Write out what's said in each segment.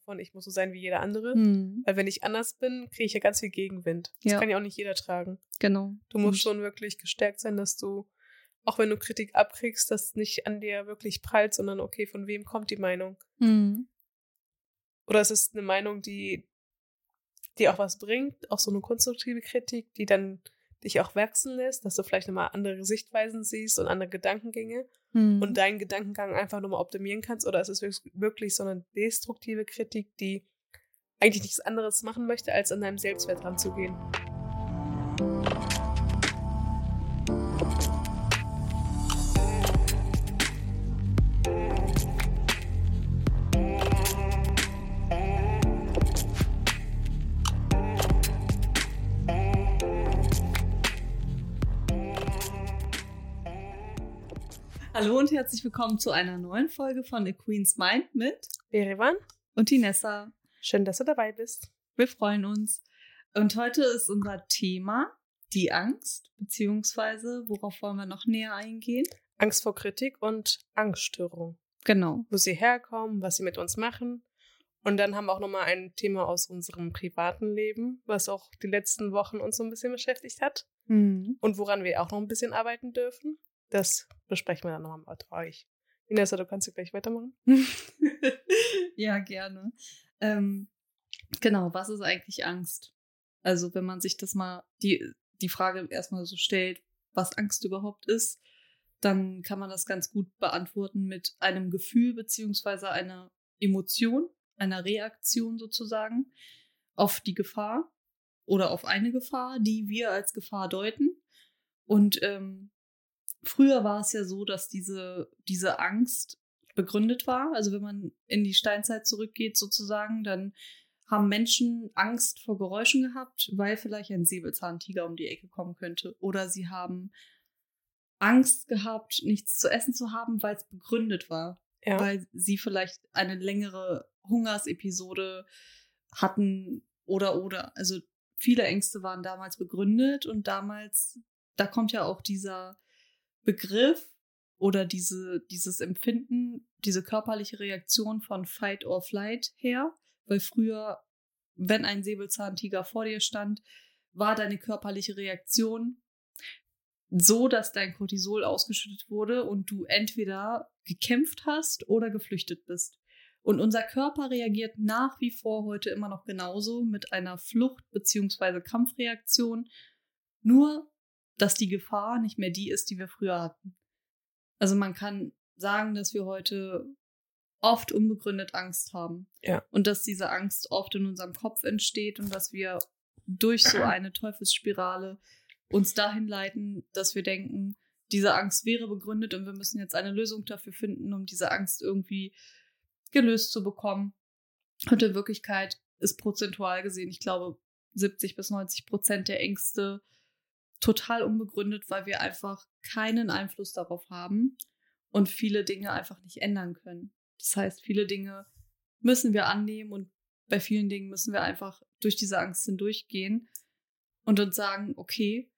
von, ich muss so sein wie jeder andere. Mhm. Weil wenn ich anders bin, kriege ich ja ganz viel Gegenwind. Das Ja. kann ja auch nicht jeder tragen. Genau. Du musst schon wirklich gestärkt sein, dass du, auch wenn du Kritik abkriegst, das nicht an dir wirklich prallt, sondern okay, von wem kommt die Meinung? Mhm. Oder es ist eine Meinung, die dir auch was bringt, auch so eine konstruktive Kritik, die dann dich auch wachsen lässt, dass du vielleicht nochmal andere Sichtweisen siehst und andere Gedankengänge und deinen Gedankengang einfach nochmal optimieren kannst. Oder ist es wirklich so eine destruktive Kritik, die eigentlich nichts anderes machen möchte, als an deinem Selbstwert ranzugehen? Hallo und herzlich willkommen zu einer neuen Folge von The Queen's Mind mit Berivan und die Nessa. Schön, dass du dabei bist. Wir freuen uns. Und heute ist unser Thema die Angst, beziehungsweise worauf wollen wir noch näher eingehen? Angst vor Kritik und Angststörung. Genau. Wo sie herkommen, was sie mit uns machen. Und dann haben wir auch nochmal ein Thema aus unserem privaten Leben, was auch die letzten Wochen uns so ein bisschen beschäftigt hat. Und woran wir auch noch ein bisschen arbeiten dürfen. Das besprechen wir dann nochmal mit euch. Inessa, du kannst ja gleich weitermachen. Ja, gerne. Genau, was ist eigentlich Angst? Also wenn man sich das mal, die Frage erstmal so stellt, was Angst überhaupt ist, dann kann man das ganz gut beantworten mit einem Gefühl beziehungsweise einer Emotion, einer Reaktion sozusagen auf die Gefahr oder auf eine Gefahr, die wir als Gefahr deuten. Und früher war es ja so, dass diese Angst begründet war. Also wenn man in die Steinzeit zurückgeht sozusagen, dann haben Menschen Angst vor Geräuschen gehabt, weil vielleicht ein Säbelzahntiger um die Ecke kommen könnte. Oder sie haben Angst gehabt, nichts zu essen zu haben, weil es begründet war. Ja. Weil sie vielleicht eine längere Hungersepisode hatten oder. Also viele Ängste waren damals begründet und damals, da kommt ja auch dieser Begriff oder dieses Empfinden, diese körperliche Reaktion von Fight or Flight her, weil früher, wenn ein Säbelzahntiger vor dir stand, war deine körperliche Reaktion so, dass dein Cortisol ausgeschüttet wurde und du entweder gekämpft hast oder geflüchtet bist. Und unser Körper reagiert nach wie vor heute immer noch genauso mit einer Flucht- bzw. Kampfreaktion, nur dass die Gefahr nicht mehr die ist, die wir früher hatten. Also man kann sagen, dass wir heute oft unbegründet Angst haben. Ja. Und dass diese Angst oft in unserem Kopf entsteht und dass wir durch so eine Teufelsspirale uns dahin leiten, dass wir denken, diese Angst wäre begründet und wir müssen jetzt eine Lösung dafür finden, um diese Angst irgendwie gelöst zu bekommen. Und in Wirklichkeit ist prozentual gesehen, ich glaube, 70-90% der Ängste total unbegründet, weil wir einfach keinen Einfluss darauf haben und viele Dinge einfach nicht ändern können. Das heißt, viele Dinge müssen wir annehmen und bei vielen Dingen müssen wir einfach durch diese Angst hindurchgehen und uns sagen, okay,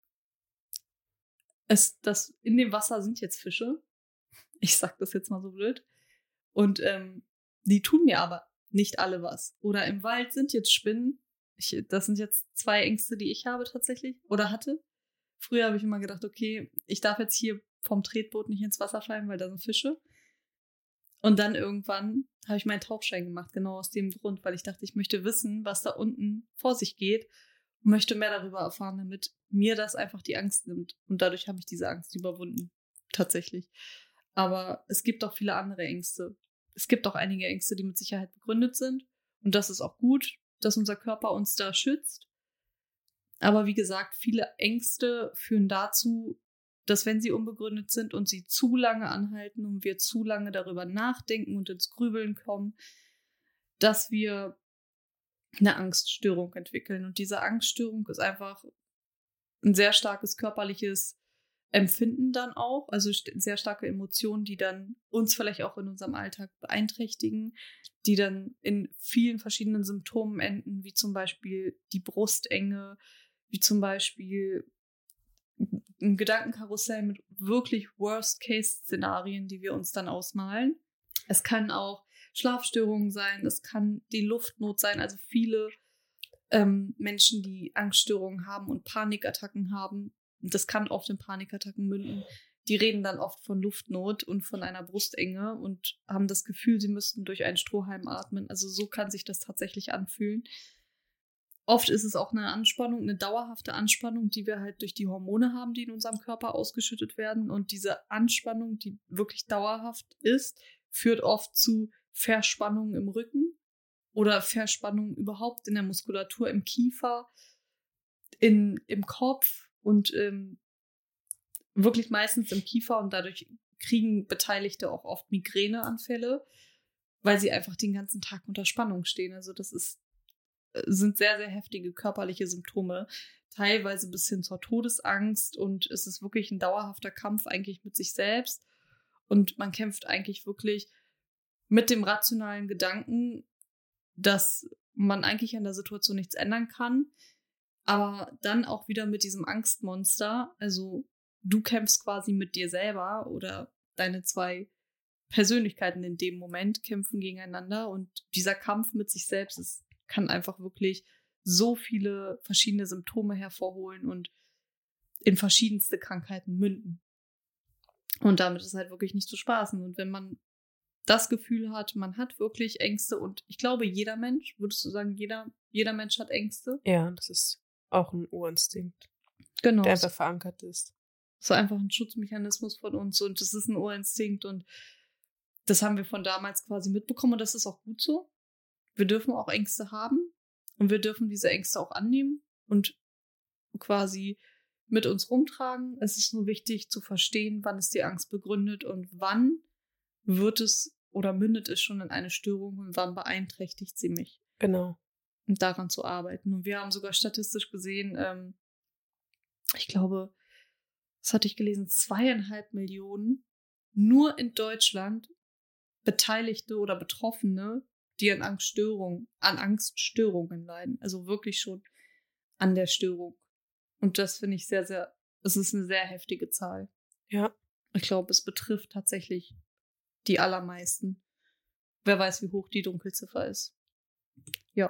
in dem Wasser sind jetzt Fische. Ich sag das jetzt mal so blöd. Und die tun mir aber nicht alle was. Oder im Wald sind jetzt Spinnen. Das sind jetzt 2 Ängste, die ich habe tatsächlich oder hatte. Früher habe ich immer gedacht, okay, ich darf jetzt hier vom Tretboot nicht ins Wasser fallen, weil da sind Fische. Und dann irgendwann habe ich meinen Tauchschein gemacht, genau aus dem Grund, weil ich dachte, ich möchte wissen, was da unten vor sich geht und möchte mehr darüber erfahren, damit mir das einfach die Angst nimmt. Und dadurch habe ich diese Angst überwunden, tatsächlich. Aber es gibt auch viele andere Ängste. Es gibt auch einige Ängste, die mit Sicherheit begründet sind. Und das ist auch gut, dass unser Körper uns da schützt. Aber wie gesagt, viele Ängste führen dazu, dass wenn sie unbegründet sind und sie zu lange anhalten und wir zu lange darüber nachdenken und ins Grübeln kommen, dass wir eine Angststörung entwickeln. Und diese Angststörung ist einfach ein sehr starkes körperliches Empfinden dann auch, also sehr starke Emotionen, die dann uns vielleicht auch in unserem Alltag beeinträchtigen, die dann in vielen verschiedenen Symptomen enden, wie zum Beispiel die Brustenge, wie zum Beispiel ein Gedankenkarussell mit wirklich Worst-Case-Szenarien, die wir uns dann ausmalen. Es kann auch Schlafstörungen sein, es kann die Luftnot sein. Also viele Menschen, die Angststörungen haben und Panikattacken haben, das kann oft in Panikattacken münden, die reden dann oft von Luftnot und von einer Brustenge und haben das Gefühl, sie müssten durch einen Strohhalm atmen. Also so kann sich das tatsächlich anfühlen. Oft ist es auch eine Anspannung, eine dauerhafte Anspannung, die wir halt durch die Hormone haben, die in unserem Körper ausgeschüttet werden. Und diese Anspannung, die wirklich dauerhaft ist, führt oft zu Verspannungen im Rücken oder Verspannungen überhaupt in der Muskulatur, im Kiefer, im Kopf und wirklich meistens im Kiefer. Und dadurch kriegen Beteiligte auch oft Migräneanfälle, weil sie einfach den ganzen Tag unter Spannung stehen. Also das sind sehr, sehr heftige körperliche Symptome, teilweise bis hin zur Todesangst, und es ist wirklich ein dauerhafter Kampf eigentlich mit sich selbst und man kämpft eigentlich wirklich mit dem rationalen Gedanken, dass man eigentlich an der Situation nichts ändern kann, aber dann auch wieder mit diesem Angstmonster, also du kämpfst quasi mit dir selber oder deine zwei Persönlichkeiten in dem Moment kämpfen gegeneinander, und dieser Kampf mit sich selbst kann einfach wirklich so viele verschiedene Symptome hervorholen und in verschiedenste Krankheiten münden. Und damit ist halt wirklich nicht zu spaßen. Und wenn man das Gefühl hat, man hat wirklich Ängste, und ich glaube, jeder Mensch, würdest du sagen, jeder Mensch hat Ängste? Ja, das ist auch ein Urinstinkt, Genau. der einfach verankert ist. So einfach ein Schutzmechanismus von uns, und das ist ein Urinstinkt, und das haben wir von damals quasi mitbekommen, und das ist auch gut so. Wir dürfen auch Ängste haben und wir dürfen diese Ängste auch annehmen und quasi mit uns rumtragen. Es ist nur wichtig zu verstehen, wann ist die Angst begründet und wann wird es oder mündet es schon in eine Störung und wann beeinträchtigt sie mich. Genau. Und daran zu arbeiten. Und wir haben sogar statistisch gesehen, ich glaube, das hatte ich gelesen, 2,5 Millionen nur in Deutschland Beteiligte oder Betroffene, die an Angststörungen leiden. Also wirklich schon an der Störung. Und das finde ich es ist eine sehr heftige Zahl. Ja. Ich glaube, es betrifft tatsächlich die allermeisten. Wer weiß, wie hoch die Dunkelziffer ist. Ja.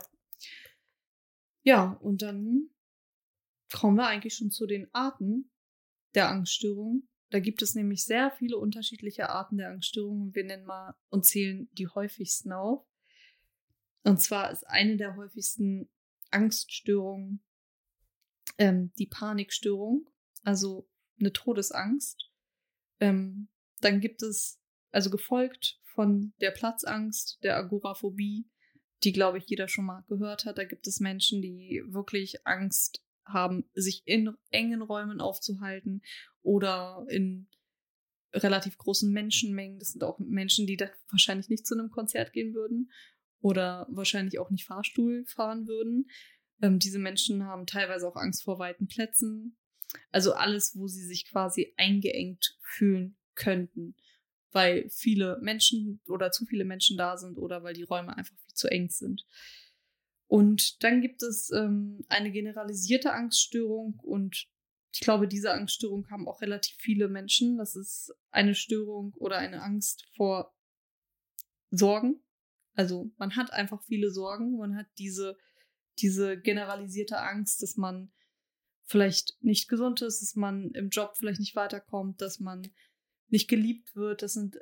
Ja, und dann kommen wir eigentlich schon zu den Arten der Angststörung. Da gibt es nämlich sehr viele unterschiedliche Arten der Angststörungen. Wir nennen mal und zählen die häufigsten auf. Und zwar ist eine der häufigsten Angststörungen die Panikstörung, also eine Todesangst. Dann gibt es, also gefolgt von der Platzangst, der Agoraphobie, die, glaube ich, jeder schon mal gehört hat. Da gibt es Menschen, die wirklich Angst haben, sich in engen Räumen aufzuhalten oder in relativ großen Menschenmengen. Das sind auch Menschen, die da wahrscheinlich nicht zu einem Konzert gehen würden oder wahrscheinlich auch nicht Fahrstuhl fahren würden. Diese Menschen haben teilweise auch Angst vor weiten Plätzen. Also alles, wo sie sich quasi eingeengt fühlen könnten, weil viele Menschen oder zu viele Menschen da sind oder weil die Räume einfach viel zu eng sind. Und dann gibt es eine generalisierte Angststörung, und ich glaube, diese Angststörung haben auch relativ viele Menschen. Das ist eine Störung oder eine Angst vor Sorgen. Also man hat einfach viele Sorgen, man hat diese generalisierte Angst, dass man vielleicht nicht gesund ist, dass man im Job vielleicht nicht weiterkommt, dass man nicht geliebt wird.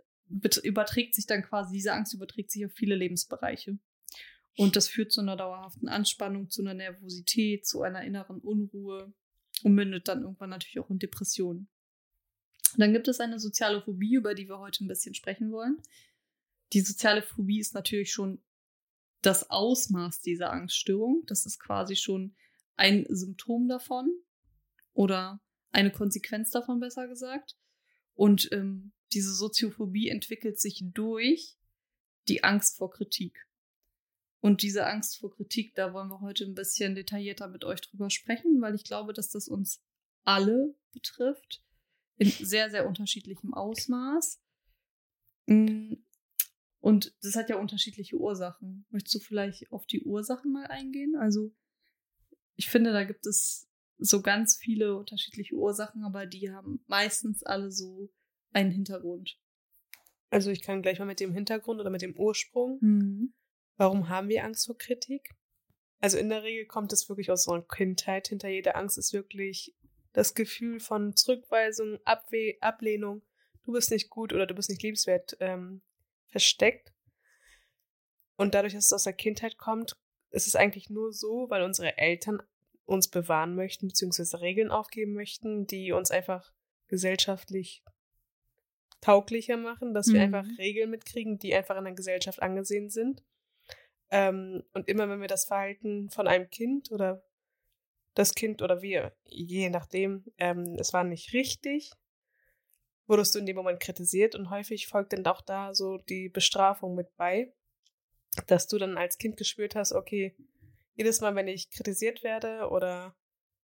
Diese Angst überträgt sich auf viele Lebensbereiche. Und das führt zu einer dauerhaften Anspannung, zu einer Nervosität, zu einer inneren Unruhe und mündet dann irgendwann natürlich auch in Depressionen. Dann gibt es eine soziale Phobie, über die wir heute ein bisschen sprechen wollen. Die soziale Phobie ist natürlich schon das Ausmaß dieser Angststörung. Das ist quasi schon ein Symptom davon oder eine Konsequenz davon, besser gesagt. Und diese Soziophobie entwickelt sich durch die Angst vor Kritik. Und diese Angst vor Kritik, da wollen wir heute ein bisschen detaillierter mit euch drüber sprechen, weil ich glaube, dass das uns alle betrifft, in sehr, sehr unterschiedlichem Ausmaß. Und das hat ja unterschiedliche Ursachen. Möchtest du vielleicht auf die Ursachen mal eingehen? Also ich finde, da gibt es so ganz viele unterschiedliche Ursachen, aber die haben meistens alle so einen Hintergrund. Also ich kann gleich mal mit dem Hintergrund oder mit dem Ursprung. Mhm. Warum haben wir Angst vor Kritik? Also in der Regel kommt es wirklich aus unserer Kindheit. Hinter jeder Angst ist wirklich das Gefühl von Zurückweisung, Ablehnung, du bist nicht gut oder du bist nicht liebenswert, versteckt. Und dadurch, dass es aus der Kindheit kommt, ist es eigentlich nur so, weil unsere Eltern uns bewahren möchten, beziehungsweise Regeln aufgeben möchten, die uns einfach gesellschaftlich tauglicher machen, dass wir einfach Regeln mitkriegen, die einfach in der Gesellschaft angesehen sind. Und immer wenn wir das Verhalten von einem Kind oder das Kind oder wir, je nachdem, es war nicht richtig, wurdest du in dem Moment kritisiert und häufig folgt dann auch da so die Bestrafung mit bei, dass du dann als Kind gespürt hast, okay, jedes Mal, wenn ich kritisiert werde oder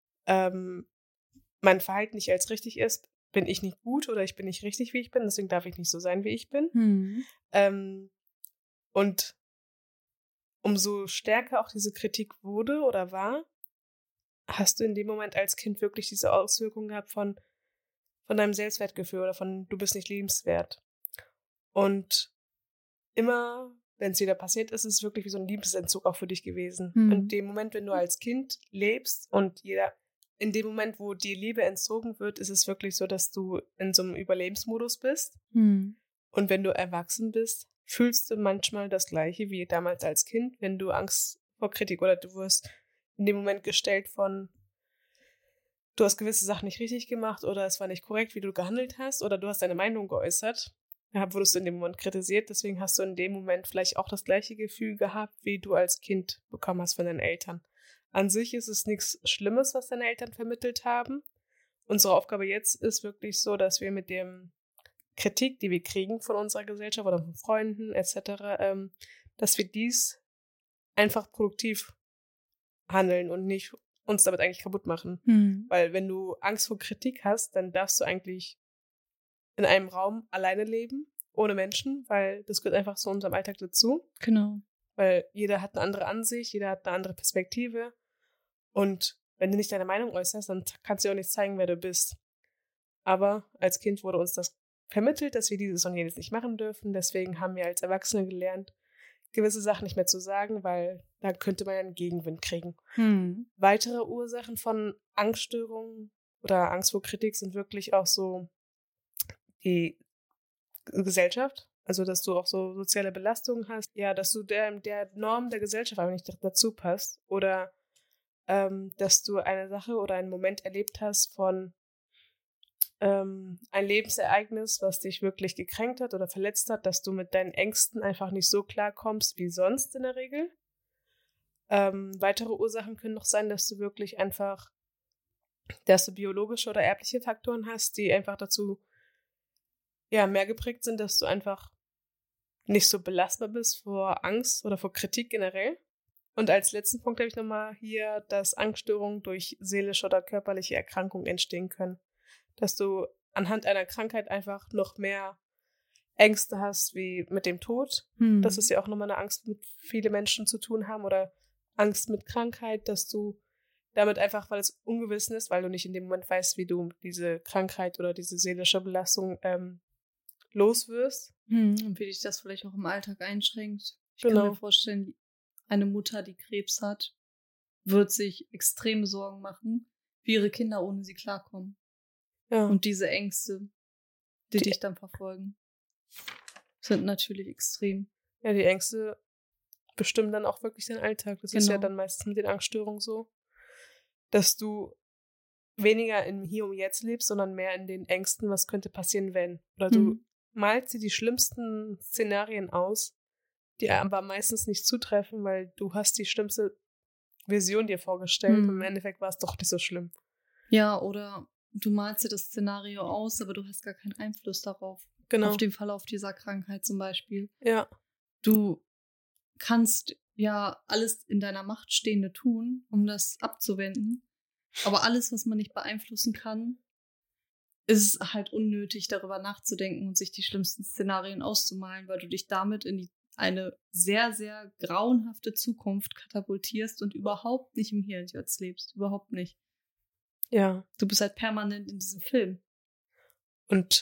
mein Verhalten nicht als richtig ist, bin ich nicht gut oder ich bin nicht richtig, wie ich bin, deswegen darf ich nicht so sein, wie ich bin. Und umso stärker auch diese Kritik wurde oder war, hast du in dem Moment als Kind wirklich diese Auswirkungen gehabt von deinem Selbstwertgefühl oder von du bist nicht liebenswert. Und immer, wenn es wieder passiert ist, ist es wirklich wie so ein Liebesentzug auch für dich gewesen. In dem Moment, wenn du als Kind lebst und in dem Moment, wo die Liebe entzogen wird, ist es wirklich so, dass du in so einem Überlebensmodus bist. Und wenn du erwachsen bist, fühlst du manchmal das Gleiche wie damals als Kind, wenn du Angst vor Kritik oder du wirst in dem Moment gestellt von, du hast gewisse Sachen nicht richtig gemacht oder es war nicht korrekt, wie du gehandelt hast oder du hast deine Meinung geäußert. Ja, wurdest du in dem Moment kritisiert, deswegen hast du in dem Moment vielleicht auch das gleiche Gefühl gehabt, wie du als Kind bekommen hast von deinen Eltern. An sich ist es nichts Schlimmes, was deine Eltern vermittelt haben. Unsere Aufgabe jetzt ist wirklich so, dass wir mit dem Kritik, die wir kriegen von unserer Gesellschaft oder von Freunden etc., dass wir dies einfach produktiv handeln und nicht uns damit eigentlich kaputt machen. Weil wenn du Angst vor Kritik hast, dann darfst du eigentlich in einem Raum alleine leben, ohne Menschen, weil das gehört einfach zu unserem Alltag dazu. Genau. Weil jeder hat eine andere Ansicht, jeder hat eine andere Perspektive. Und wenn du nicht deine Meinung äußerst, dann kannst du auch nicht zeigen, wer du bist. Aber als Kind wurde uns das vermittelt, dass wir dieses und jenes nicht machen dürfen. Deswegen haben wir als Erwachsene gelernt, gewisse Sachen nicht mehr zu sagen, weil da könnte man einen Gegenwind kriegen. Weitere Ursachen von Angststörungen oder Angst vor Kritik sind wirklich auch so die Gesellschaft, also dass du auch so soziale Belastungen hast, ja, dass du der Norm der Gesellschaft aber nicht dazu passt oder dass du eine Sache oder einen Moment erlebt hast von ein Lebensereignis, was dich wirklich gekränkt hat oder verletzt hat, dass du mit deinen Ängsten einfach nicht so klarkommst wie sonst in der Regel. Weitere Ursachen können noch sein, dass du wirklich einfach, dass du biologische oder erbliche Faktoren hast, die einfach dazu mehr geprägt sind, dass du einfach nicht so belastbar bist vor Angst oder vor Kritik generell. Und als letzten Punkt habe ich nochmal hier, dass Angststörungen durch seelische oder körperliche Erkrankungen entstehen können. Dass du anhand einer Krankheit einfach noch mehr Ängste hast wie mit dem Tod. Das ist ja auch nochmal eine Angst, mit viele Menschen zu tun haben oder Angst mit Krankheit, dass du damit einfach, weil es ungewiss ist, weil du nicht in dem Moment weißt, wie du diese Krankheit oder diese seelische Belastung los wirst. Und wie dich das vielleicht auch im Alltag einschränkt. Ich kann mir vorstellen, eine Mutter, die Krebs hat, wird sich extreme Sorgen machen, wie ihre Kinder ohne sie klarkommen. Ja. Und diese Ängste, die dich dann verfolgen, sind natürlich extrem. Ja, die Ängste bestimmen dann auch wirklich deinen Alltag. Das ist ja dann meistens mit den Angststörungen so, dass du weniger im Hier und Jetzt lebst, sondern mehr in den Ängsten, was könnte passieren, wenn. Oder du malst dir die schlimmsten Szenarien aus, die aber meistens nicht zutreffen, weil du hast die schlimmste Vision dir vorgestellt und im Endeffekt war es doch nicht so schlimm. Ja, oder du malst dir das Szenario aus, aber du hast gar keinen Einfluss darauf. Genau. Auf den Verlauf dieser Krankheit zum Beispiel. Ja. Du kannst ja alles in deiner Macht Stehende tun, um das abzuwenden. Aber alles, was man nicht beeinflussen kann, ist halt unnötig, darüber nachzudenken und sich die schlimmsten Szenarien auszumalen, weil du dich damit in eine sehr, sehr grauenhafte Zukunft katapultierst und überhaupt nicht im Hier und Jetzt lebst. Überhaupt nicht. Ja. Du bist halt permanent in diesem Film. Und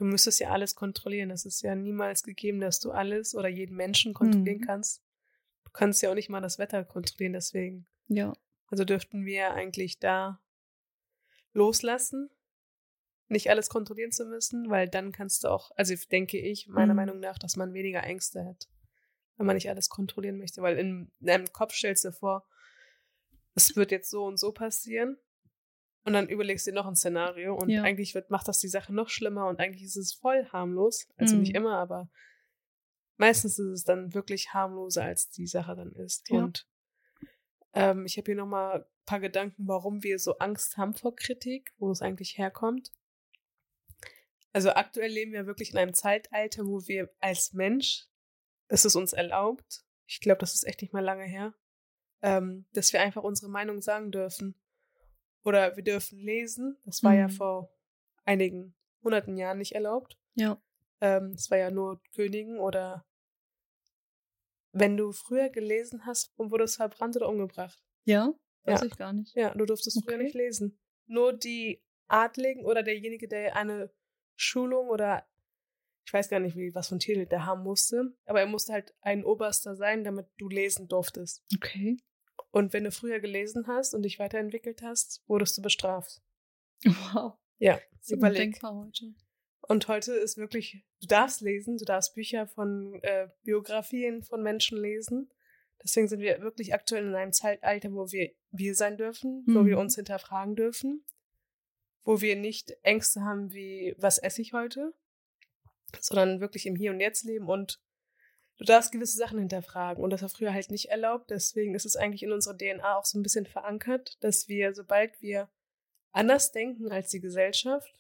du müsstest ja alles kontrollieren. Es ist ja niemals gegeben, dass du alles oder jeden Menschen kontrollieren kannst. Du kannst ja auch nicht mal das Wetter kontrollieren, deswegen. Ja. Also dürften wir eigentlich da loslassen, nicht alles kontrollieren zu müssen, weil dann kannst du auch, also denke ich, meiner Meinung nach, dass man weniger Ängste hat, wenn man nicht alles kontrollieren möchte, weil in deinem Kopf stellst du dir vor, es wird jetzt so und so passieren und dann überlegst du dir noch ein Szenario und eigentlich macht das die Sache noch schlimmer und eigentlich ist es voll harmlos, also nicht immer, aber meistens ist es dann wirklich harmloser, als die Sache dann ist. Ja. Und ich habe hier nochmal ein paar Gedanken, warum wir so Angst haben vor Kritik, wo es eigentlich herkommt. Also aktuell leben wir wirklich in einem Zeitalter, wo wir als Mensch, es ist uns erlaubt, ich glaube, das ist echt nicht mal lange her, dass wir einfach unsere Meinung sagen dürfen. Oder wir dürfen lesen. Das war ja vor einigen hunderten Jahren nicht erlaubt. Ja. Es war ja nur Königen oder wenn du früher gelesen hast, wurdest du verbrannt oder umgebracht. Ja? Weiß ich gar nicht. Ja, du durftest früher nicht lesen. Nur die Adligen oder derjenige, der eine Schulung oder ich weiß gar nicht, was für ein Titel der haben musste, aber er musste halt ein Oberster sein, damit du lesen durftest. Okay. Und wenn du früher gelesen hast und dich weiterentwickelt hast, wurdest du bestraft. Wow. Ja, so überleg. undenkbar heute. Und heute ist wirklich, du darfst lesen, du darfst Bücher von Biografien von Menschen lesen. Deswegen sind wir wirklich aktuell in einem Zeitalter, wo wir sein dürfen, wo wir uns hinterfragen dürfen, wo wir nicht Ängste haben wie, was esse ich heute, sondern wirklich im Hier und Jetzt leben und du darfst gewisse Sachen hinterfragen und das war früher halt nicht erlaubt. Deswegen ist es eigentlich in unserer DNA auch so ein bisschen verankert, dass wir, sobald wir anders denken als die Gesellschaft,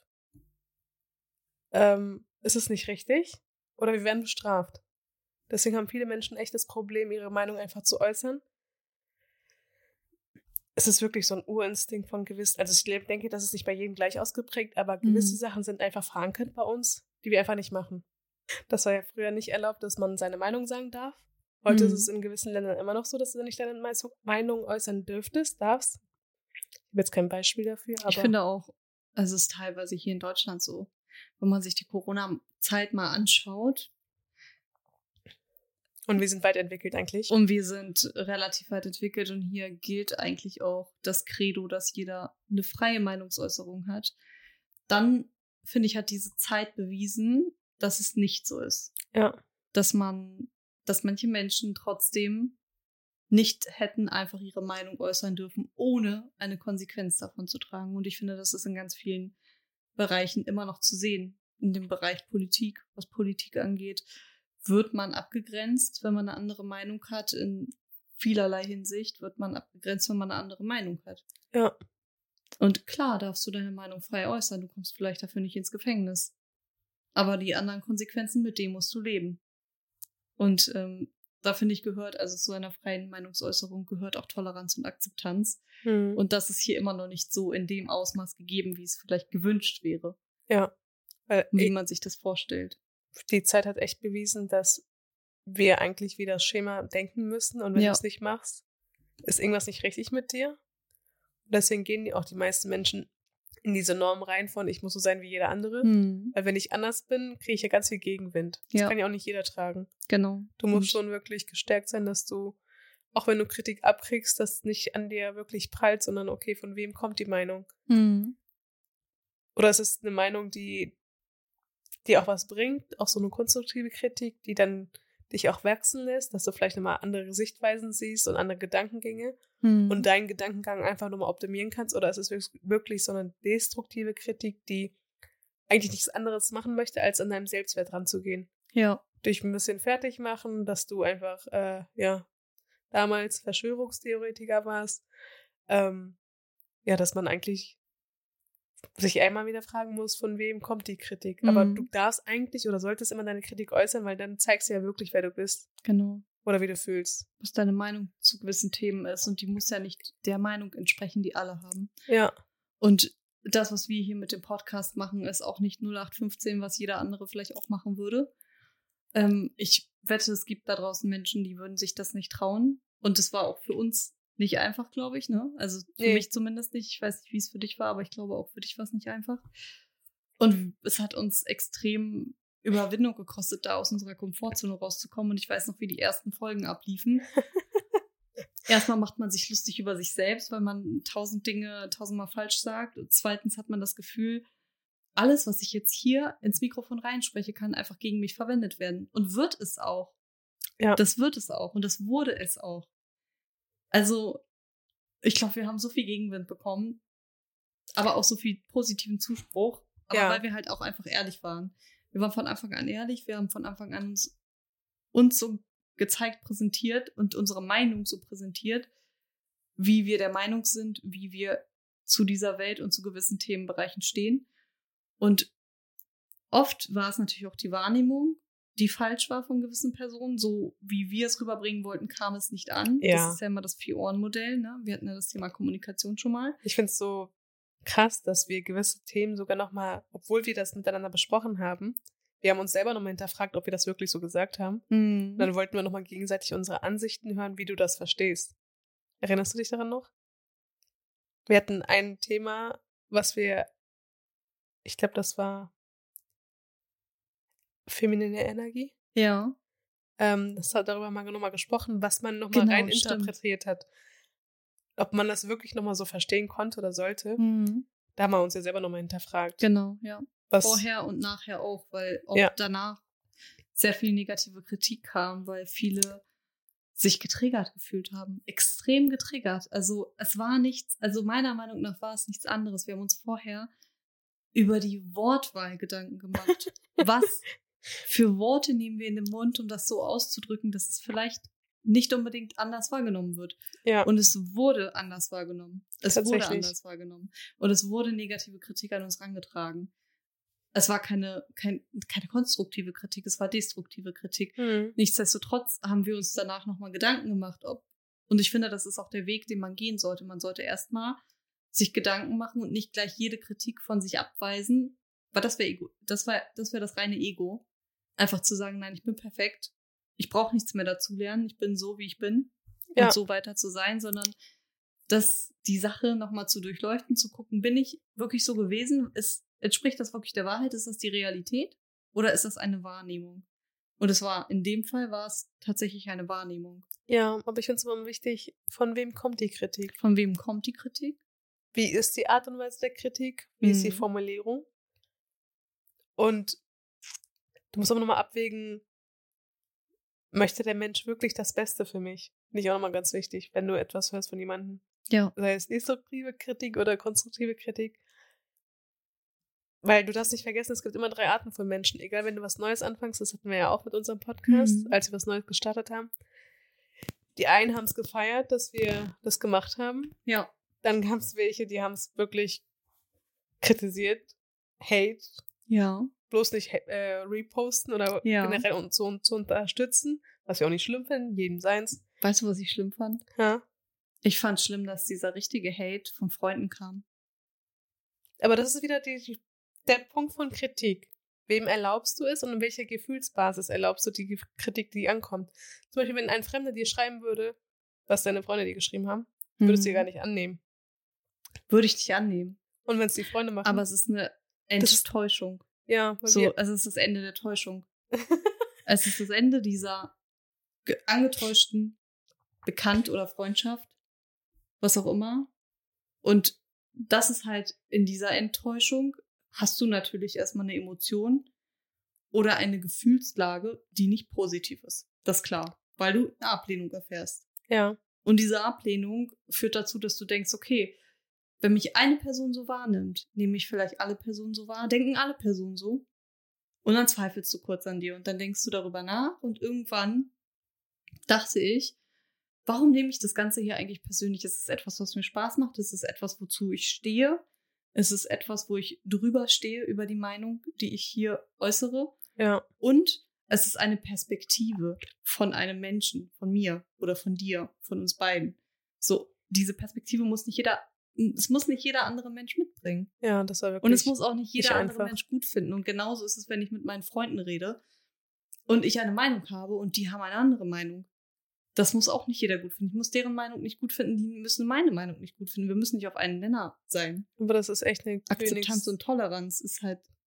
ist es nicht richtig oder wir werden bestraft. Deswegen haben viele Menschen echt das Problem, ihre Meinung einfach zu äußern. Es ist wirklich so ein Urinstinkt von gewissen, also ich denke, das ist nicht bei jedem gleich ausgeprägt, aber gewisse Sachen sind einfach verankert bei uns, die wir einfach nicht machen. Das war ja früher nicht erlaubt, dass man seine Meinung sagen darf. Heute ist es in gewissen Ländern immer noch so, dass du nicht deine Meinung äußern darfst. Ich habe jetzt kein Beispiel dafür, aber ich finde auch, es ist teilweise hier in Deutschland so, wenn man sich die Corona-Zeit mal anschaut. Und wir sind weit entwickelt eigentlich. Und wir sind relativ weit entwickelt und hier gilt eigentlich auch das Credo, dass jeder eine freie Meinungsäußerung hat. Dann, finde ich, hat diese Zeit bewiesen, dass es nicht so ist. Ja. Dass manche Menschen trotzdem nicht hätten einfach ihre Meinung äußern dürfen, ohne eine Konsequenz davon zu tragen. Und ich finde, das ist in ganz vielen Bereichen immer noch zu sehen. In dem Bereich Politik, was Politik angeht, wird man abgegrenzt, wenn man eine andere Meinung hat. In vielerlei Hinsicht wird man abgegrenzt, wenn man eine andere Meinung hat. Ja. Und klar darfst du deine Meinung frei äußern. Du kommst vielleicht dafür nicht ins Gefängnis. Aber die anderen Konsequenzen, mit denen musst du leben. Und da finde ich also zu einer freien Meinungsäußerung gehört auch Toleranz und Akzeptanz. Und das ist hier immer noch nicht so in dem Ausmaß gegeben, wie es vielleicht gewünscht wäre. Ja. Wie man sich das vorstellt. Die Zeit hat echt bewiesen, dass wir eigentlich wie das Schema denken müssen. Und wenn du es nicht machst, ist irgendwas nicht richtig mit dir. Und deswegen gehen auch die meisten Menschen in diese Norm rein von, ich muss so sein wie jeder andere. Weil wenn ich anders bin, kriege ich ja ganz viel Gegenwind. Das kann ja auch nicht jeder tragen. Genau. Du musst schon wirklich gestärkt sein, dass du, auch wenn du Kritik abkriegst, das nicht an dir wirklich prallt, sondern okay, von wem kommt die Meinung? Oder es ist eine Meinung, die auch was bringt, auch so eine konstruktive Kritik, die dann dich auch wachsen lässt, dass du vielleicht nochmal andere Sichtweisen siehst und andere Gedankengänge und deinen Gedankengang einfach nochmal optimieren kannst, oder ist es wirklich so eine destruktive Kritik, die eigentlich nichts anderes machen möchte, als an deinem Selbstwert ranzugehen. Ja. Dich ein bisschen fertig machen, dass du einfach, damals Verschwörungstheoretiker warst, dass man eigentlich sich einmal wieder fragen muss, von wem kommt die Kritik. Aber du darfst eigentlich oder solltest immer deine Kritik äußern, weil dann zeigst du ja wirklich, wer du bist. Genau. Oder wie du fühlst. Was deine Meinung zu gewissen Themen ist. Und die muss ja nicht der Meinung entsprechen, die alle haben. Ja. Und das, was wir hier mit dem Podcast machen, ist auch nicht 0815, was jeder andere vielleicht auch machen würde. Ich wette, es gibt da draußen Menschen, die würden sich das nicht trauen. Und es war auch für uns nicht einfach, glaube ich, ne? Also für mich zumindest nicht. Ich weiß nicht, wie es für dich war, aber ich glaube auch für dich war es nicht einfach. Und es hat uns extrem Überwindung gekostet, da aus unserer Komfortzone rauszukommen. Und ich weiß noch, wie die ersten Folgen abliefen. Erstmal macht man sich lustig über sich selbst, weil man 1000 Dinge 1000-mal falsch sagt. Und zweitens hat man das Gefühl, alles, was ich jetzt hier ins Mikrofon reinspreche, kann einfach gegen mich verwendet werden. Und wird es auch. Ja. Das wird es auch. Und das wurde es auch. Also, ich glaube, wir haben so viel Gegenwind bekommen, aber auch so viel positiven Zuspruch. Aber weil wir halt auch einfach ehrlich waren. Wir waren von Anfang an ehrlich. Wir haben von Anfang an uns so gezeigt, präsentiert und unsere Meinung so präsentiert, wie wir der Meinung sind, wie wir zu dieser Welt und zu gewissen Themenbereichen stehen. Und oft war es natürlich auch die Wahrnehmung, die falsch war von gewissen Personen. So wie wir es rüberbringen wollten, kam es nicht an. Ja. Das ist ja immer das Vier-Ohren-Modell. Ne? Wir hatten ja das Thema Kommunikation schon mal. Ich finde es so krass, dass wir gewisse Themen sogar nochmal, obwohl wir das miteinander besprochen haben, wir haben uns selber nochmal hinterfragt, ob wir das wirklich so gesagt haben. Und dann wollten wir nochmal gegenseitig unsere Ansichten hören, wie du das verstehst. Erinnerst du dich daran noch? Wir hatten ein Thema, ich glaube, das war feminine Energie. Ja. Das hat darüber mal nochmal gesprochen, was man nochmal rein interpretiert hat. Ob man das wirklich nochmal so verstehen konnte oder sollte. Da haben wir uns ja selber nochmal hinterfragt. Genau, ja. Vorher und nachher auch, weil auch danach sehr viel negative Kritik kam, weil viele sich getriggert gefühlt haben. Extrem getriggert. Also es war nichts, also meiner Meinung nach war es nichts anderes. Wir haben uns vorher über die Wortwahl Gedanken gemacht. Was für Worte nehmen wir in den Mund, um das so auszudrücken, dass es vielleicht nicht unbedingt anders wahrgenommen wird. Ja. Und es wurde anders wahrgenommen. Es wurde anders wahrgenommen. Und es wurde negative Kritik an uns herangetragen. Es war keine konstruktive Kritik, es war destruktive Kritik. Nichtsdestotrotz haben wir uns danach nochmal Gedanken gemacht, und ich finde, das ist auch der Weg, den man gehen sollte. Man sollte erstmal sich Gedanken machen und nicht gleich jede Kritik von sich abweisen, weil das wäre Ego. Das wäre das reine Ego. Einfach zu sagen, nein, ich bin perfekt. Ich brauche nichts mehr dazu lernen. Ich bin so, wie ich bin. Und so weiter zu sein, sondern die Sache nochmal zu durchleuchten, zu gucken, bin ich wirklich so gewesen? Entspricht das wirklich der Wahrheit? Ist das die Realität? Oder ist das eine Wahrnehmung? Und in dem Fall war es tatsächlich eine Wahrnehmung. Ja, aber ich finde es immer wichtig, von wem kommt die Kritik? Von wem kommt die Kritik? Wie ist die Art und Weise der Kritik? Wie ist die Formulierung? Und du musst aber nochmal abwägen, möchte der Mensch wirklich das Beste für mich? Finde ich auch nochmal ganz wichtig, wenn du etwas hörst von jemandem. Ja. Sei es destruktive Kritik oder konstruktive Kritik. Weil du darfst nicht vergessen, es gibt immer 3 Arten von Menschen. Egal, wenn du was Neues anfängst, das hatten wir ja auch mit unserem Podcast, als wir was Neues gestartet haben. Die einen haben es gefeiert, dass wir das gemacht haben. Ja. Dann gab es welche, die haben es wirklich kritisiert. Hate. Ja. Bloß nicht reposten oder generell uns so zu unterstützen. Was wir auch nicht schlimm finden, jedem seins. Weißt du, was ich schlimm fand? Ja. Ich fand schlimm, dass dieser richtige Hate von Freunden kam. Aber das ist wieder der Punkt von Kritik. Wem erlaubst du es und in welcher Gefühlsbasis erlaubst du die Kritik, die ankommt? Zum Beispiel, wenn ein Fremder dir schreiben würde, was deine Freunde dir geschrieben haben, würdest du dir gar nicht annehmen. Würde ich nicht annehmen. Und wenn es die Freunde machen? Aber es ist eine Enttäuschung. Ja. Es ist das Ende der Täuschung. Es ist das Ende dieser angetäuschten Bekannt- oder Freundschaft. Was auch immer. Und das ist halt in dieser Enttäuschung, hast du natürlich erstmal eine Emotion oder eine Gefühlslage, die nicht positiv ist. Das ist klar, weil du eine Ablehnung erfährst. Ja. Und diese Ablehnung führt dazu, dass du denkst, okay, wenn mich eine Person so wahrnimmt, nehme ich vielleicht alle Personen so wahr, denken alle Personen so. Und dann zweifelst du kurz an dir und dann denkst du darüber nach und irgendwann dachte ich, warum nehme ich das Ganze hier eigentlich persönlich? Ist es etwas, was mir Spaß macht? Ist es etwas, wozu ich stehe? Ist es etwas, wo ich drüber stehe über die Meinung, die ich hier äußere? Ja. Und es ist eine Perspektive von einem Menschen, von mir oder von dir, von uns beiden. So, diese Perspektive muss nicht jeder andere Mensch mitbringen. Ja, das war wirklich. Und es muss auch nicht jeder andere einfach. Mensch gut finden. Und genauso ist es, wenn ich mit meinen Freunden rede und ich eine Meinung habe und die haben eine andere Meinung. Das muss auch nicht jeder gut finden. Ich muss deren Meinung nicht gut finden, die müssen meine Meinung nicht gut finden. Wir müssen nicht auf einen Nenner sein. Aber das ist echt eine Akzeptanz und Toleranz ist halt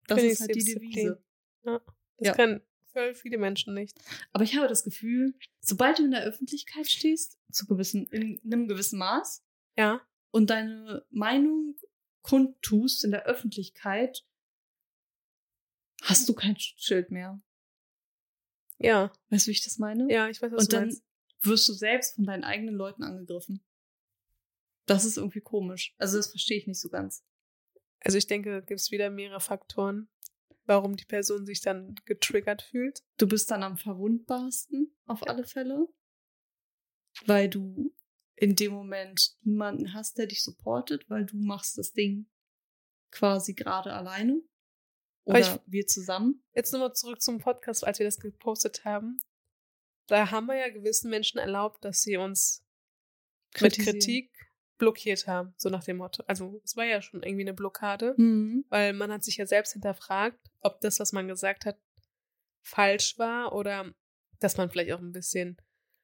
Das ist halt die Königsdisziplin. Devise. Ja, das Ja. können voll viele Menschen nicht. Aber ich habe das Gefühl, sobald du in der Öffentlichkeit stehst, in einem gewissen Maß, Ja, und deine Meinung kundtust in der Öffentlichkeit, hast du kein Schutzschild mehr. ja, Weißt du, wie ich das meine? ja, ich weiß, was Und du dann meinst. wirst du selbst von deinen eigenen Leuten angegriffen. Das ist irgendwie komisch. Also das verstehe ich nicht so ganz. Also ich denke, da gibt es wieder mehrere Faktoren, warum die Person sich dann getriggert fühlt. Du bist dann am verwundbarsten, auf alle Fälle, weil du in dem Moment niemanden hast, der dich supportet, weil du machst das Ding quasi gerade alleine. Aber Oder wir zusammen. Jetzt nochmal zurück zum Podcast, als wir das gepostet haben. Da haben wir ja gewissen Menschen erlaubt, dass sie uns mit Kritisieren. Kritik blockiert haben, so nach dem Motto. Also es war ja schon irgendwie eine Blockade, Mhm. weil man hat sich ja selbst hinterfragt, ob das, was man gesagt hat, falsch war oder dass man vielleicht auch ein bisschen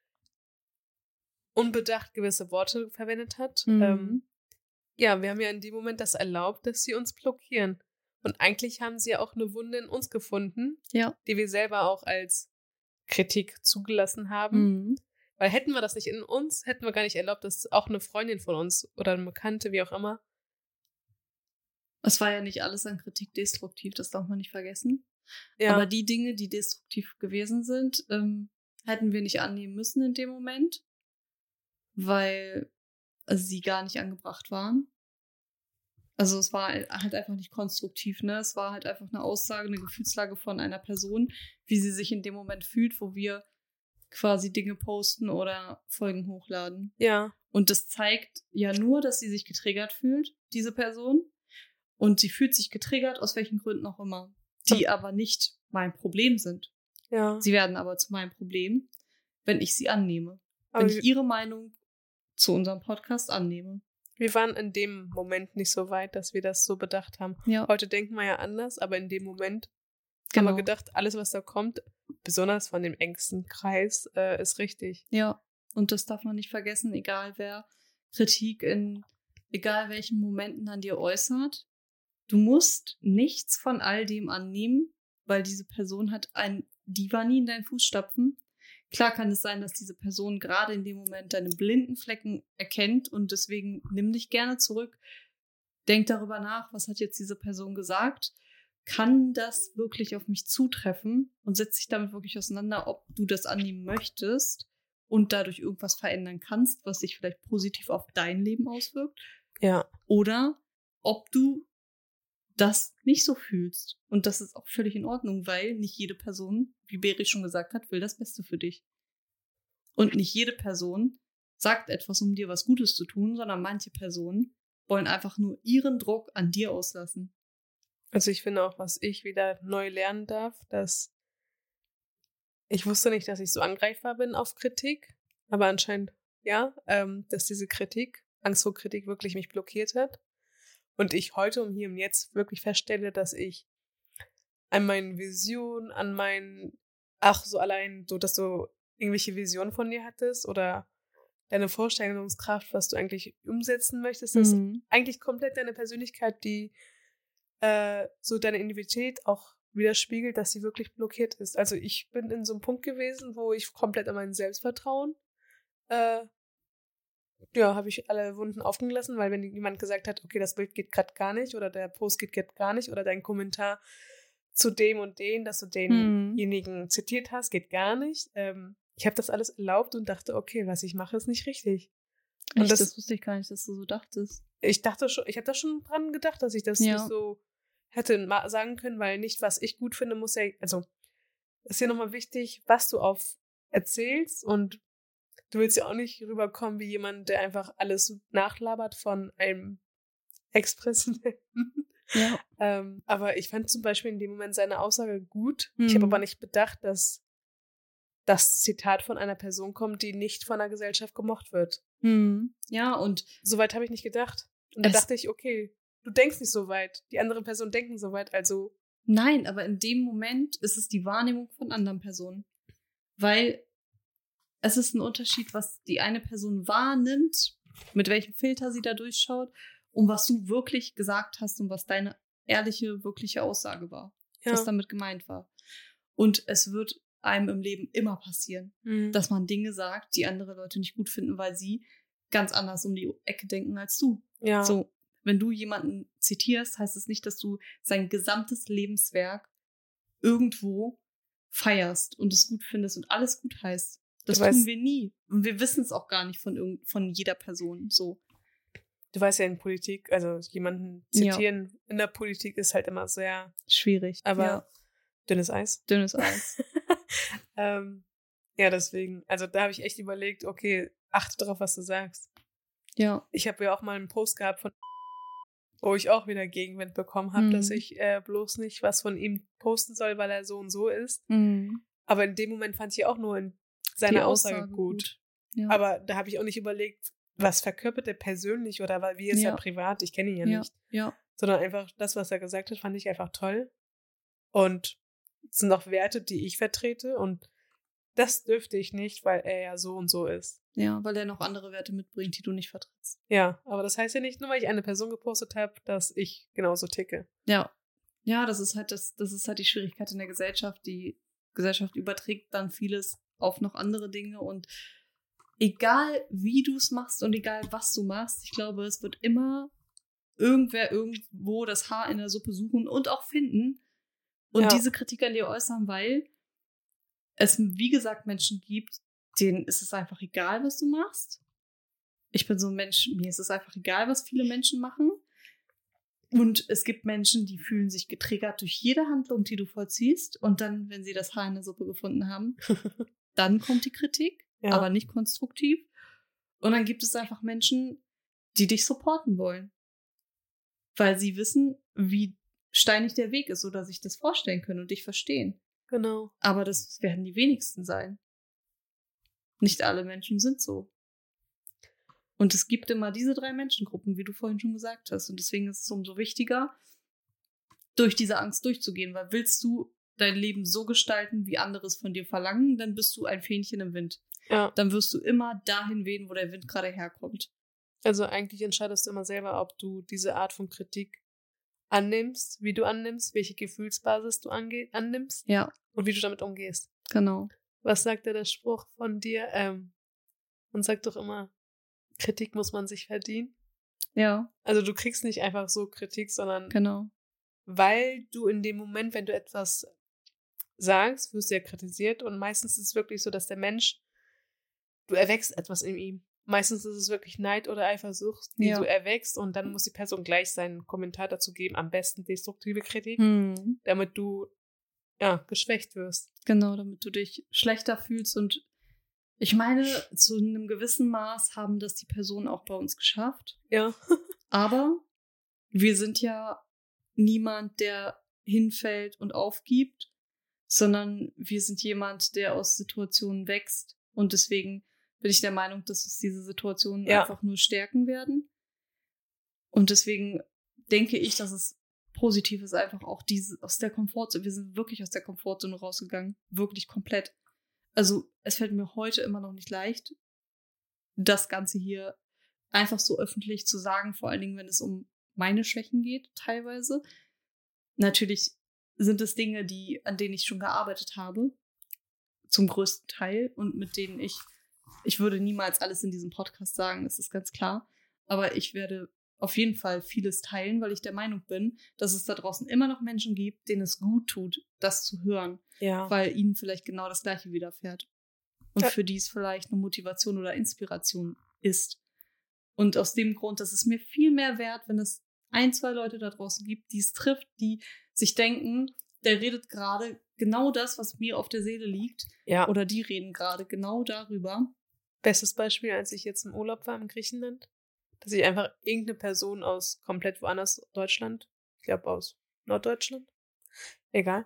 unbedacht gewisse Worte verwendet hat. Mhm. Ja, wir haben ja in dem Moment das erlaubt, dass sie uns blockieren. Und eigentlich haben sie ja auch eine Wunde in uns gefunden, Ja. die wir selber auch als Kritik zugelassen haben. Mhm. Weil hätten wir das nicht in uns, hätten wir gar nicht erlaubt, dass auch eine Freundin von uns oder eine Bekannte, wie auch immer. Es war ja nicht alles an Kritik destruktiv, das darf man nicht vergessen. Ja, Aber die Dinge, die destruktiv gewesen sind, hätten wir nicht annehmen müssen in dem Moment, weil sie gar nicht angebracht waren. Also es war halt einfach nicht konstruktiv, ne? Es war halt einfach eine Aussage, eine Gefühlslage von einer Person, wie sie sich in dem Moment fühlt, wo wir quasi Dinge posten oder Folgen hochladen. ja, Und das zeigt ja nur, dass sie sich getriggert fühlt, diese Person. Und sie fühlt sich getriggert, aus welchen Gründen auch immer. Die aber nicht mein Problem sind. ja. Sie werden aber zu meinem Problem, wenn ich sie annehme. Aber Wenn ich ihre Meinung zu unserem Podcast annehme. wir waren in dem Moment nicht so weit, dass wir das so bedacht haben. Ja, Heute denken wir ja anders, aber in dem Moment haben genau. wir gedacht, alles, was da kommt, besonders von dem engsten Kreis, ist richtig. Ja, und das darf man nicht vergessen, egal wer Kritik in egal welchen Momenten an dir äußert. Du musst nichts von all dem annehmen, weil diese Person die war nie in deinen Fußstapfen. Klar kann es sein, dass diese Person gerade in dem Moment deine blinden Flecken erkennt und deswegen nimm dich gerne zurück. Denk darüber nach, was hat jetzt diese Person gesagt? Kann das wirklich auf mich zutreffen? Und setz dich damit wirklich auseinander, ob du das annehmen möchtest und dadurch irgendwas verändern kannst, was sich vielleicht positiv auf dein Leben auswirkt. Ja, Oder ob du das nicht so fühlst. Und das ist auch völlig in Ordnung, weil nicht jede Person, wie Beri schon gesagt hat, will das Beste für dich. Und nicht jede Person sagt etwas, um dir was Gutes zu tun, sondern manche Personen wollen einfach nur ihren Druck an dir auslassen. also ich finde auch, was ich wieder neu lernen darf, dass ich wusste nicht, dass ich so angreifbar bin auf Kritik, aber anscheinend ja, dass diese Kritik, Angst vor Kritik wirklich mich blockiert hat. Und ich heute und hier und jetzt wirklich feststelle, dass ich an meinen Visionen, an meinen, so allein so, dass du irgendwelche Visionen von dir hattest oder deine Vorstellungskraft, was du eigentlich umsetzen möchtest, das ist eigentlich komplett deine Persönlichkeit, die so deine Individualität auch widerspiegelt, dass sie wirklich blockiert ist. Also ich bin in so einem Punkt gewesen, wo ich komplett an mein Selbstvertrauen habe ich alle Wunden offen gelassen, weil wenn jemand gesagt hat, okay, das Bild geht gerade gar nicht oder der Post geht gerade gar nicht oder dein Kommentar zu dem und den, dass du denjenigen zitiert hast, geht gar nicht. Ich habe das alles erlaubt und dachte, okay, was ich mache, ist nicht richtig. Und Echt, das wusste ich gar nicht, dass du so dachtest. Ich habe da schon dran gedacht, dass ich das nicht so hätte sagen können, weil nicht, was ich gut finde, muss ja, also ist ja nochmal wichtig, was du erzählst und du willst ja auch nicht rüberkommen wie jemand, der einfach alles nachlabert von einem Ex-Präsidenten. Ja. Aber ich fand zum Beispiel in dem Moment seine Aussage gut. Ich habe aber nicht bedacht, dass das Zitat von einer Person kommt, die nicht von der Gesellschaft gemocht wird. Ja, und soweit habe ich nicht gedacht. Und da dachte ich, okay, du denkst nicht so weit. Die anderen Personen denken so weit, also. Nein, aber in dem Moment ist es die Wahrnehmung von anderen Personen. Weil es ist ein Unterschied, was die eine Person wahrnimmt, mit welchem Filter sie da durchschaut und was du wirklich gesagt hast und was deine ehrliche, wirkliche Aussage war, Ja. was damit gemeint war. Und es wird einem im Leben immer passieren, dass man Dinge sagt, die andere Leute nicht gut finden, weil sie ganz anders um die Ecke denken als du. Ja. So, wenn du jemanden zitierst, heißt es nicht, dass du sein gesamtes Lebenswerk irgendwo feierst und es gut findest und alles gut heißt. Das tun wir nie. Und wir wissen es auch gar nicht von jeder Person. So. Du weißt ja in Politik, also jemanden zitieren in der Politik ist halt immer sehr schwierig. Aber dünnes Eis. Dünnes Eis. Ja, deswegen, also da habe ich echt überlegt, okay, achte darauf, was du sagst. Ja. Ich habe ja auch mal einen Post gehabt wo ich auch wieder Gegenwind bekommen habe, dass ich bloß nicht was von ihm posten soll, weil er so und so ist. Aber in dem Moment fand ich auch nur seine Aussage gut. Ja. Aber da habe ich auch nicht überlegt, was verkörpert er persönlich oder wie ist er privat? Ich kenne ihn ja nicht. Ja. Sondern einfach das, was er gesagt hat, fand ich einfach toll. Und es sind auch Werte, die ich vertrete und das dürfte ich nicht, weil er ja so und so ist. Ja, weil er noch andere Werte mitbringt, die du nicht vertrittst. Ja, aber das heißt ja nicht, nur weil ich eine Person gepostet habe, dass ich genauso ticke. Ja. Ja, das ist halt die Schwierigkeit in der Gesellschaft. Die Gesellschaft überträgt dann vieles auf noch andere Dinge und egal wie du es machst und egal was du machst, ich glaube, es wird immer irgendwer irgendwo das Haar in der Suppe suchen und auch finden und diese Kritik an dir äußern, weil es, wie gesagt, Menschen gibt, denen ist es einfach egal, was du machst. Ich bin so ein Mensch, mir ist es einfach egal, was viele Menschen machen. Und es gibt Menschen, die fühlen sich getriggert durch jede Handlung, die du vollziehst. Und dann, wenn sie das Haar in der Suppe gefunden haben, dann kommt die Kritik, aber nicht konstruktiv. Und dann gibt es einfach Menschen, die dich supporten wollen. Weil sie wissen, wie steinig der Weg ist oder sich das vorstellen können und dich verstehen. Genau. Aber das werden die wenigsten sein. Nicht alle Menschen sind so. Und es gibt immer diese 3 Menschengruppen, wie du vorhin schon gesagt hast. Und deswegen ist es umso wichtiger, durch diese Angst durchzugehen. Weil willst du dein Leben so gestalten, wie andere es von dir verlangen, dann bist du ein Fähnchen im Wind. Ja. Dann wirst du immer dahin wehen, wo der Wind gerade herkommt. Also eigentlich entscheidest du immer selber, ob du diese Art von Kritik annimmst, wie du annimmst, welche Gefühlsbasis du annimmst und wie du damit umgehst. Genau. Was sagt der Spruch von dir? Man sagt doch immer, Kritik muss man sich verdienen. Ja. Also du kriegst nicht einfach so Kritik, sondern weil du in dem Moment, wenn du etwas sagst, wirst du ja kritisiert und meistens ist es wirklich so, dass der Mensch, du erwächst etwas in ihm. Meistens ist es wirklich Neid oder Eifersucht, die du erwächst und dann muss die Person gleich seinen Kommentar dazu geben, am besten destruktive Kritik, damit du geschwächt wirst. Genau, damit du dich schlechter fühlst und ich meine, zu einem gewissen Maß haben das die Personen auch bei uns geschafft. Ja. Aber wir sind ja niemand, der hinfällt und aufgibt, sondern wir sind jemand, der aus Situationen wächst und deswegen bin ich der Meinung, dass uns diese Situationen einfach nur stärken werden. Und deswegen denke ich, dass es positiv ist, einfach auch aus der Komfortzone. Wir sind wirklich aus der Komfortzone rausgegangen. Wirklich komplett. Also es fällt mir heute immer noch nicht leicht, das Ganze hier einfach so öffentlich zu sagen, vor allen Dingen, wenn es um meine Schwächen geht, teilweise. Natürlich sind es Dinge, an denen ich schon gearbeitet habe, zum größten Teil und mit denen ich würde niemals alles in diesem Podcast sagen, das ist ganz klar, aber ich werde auf jeden Fall vieles teilen, weil ich der Meinung bin, dass es da draußen immer noch Menschen gibt, denen es gut tut, das zu hören, weil ihnen vielleicht genau das Gleiche widerfährt und für die es vielleicht eine Motivation oder Inspiration ist. Und aus dem Grund, dass es mir viel mehr wert, wenn es 1, 2 Leute da draußen gibt, die es trifft, die sich denken, der redet gerade genau das, was mir auf der Seele liegt. Ja. Oder die reden gerade genau darüber. Bestes Beispiel, als ich jetzt im Urlaub war in Griechenland, dass ich einfach irgendeine Person aus komplett woanders Deutschland, ich glaube aus Norddeutschland, egal,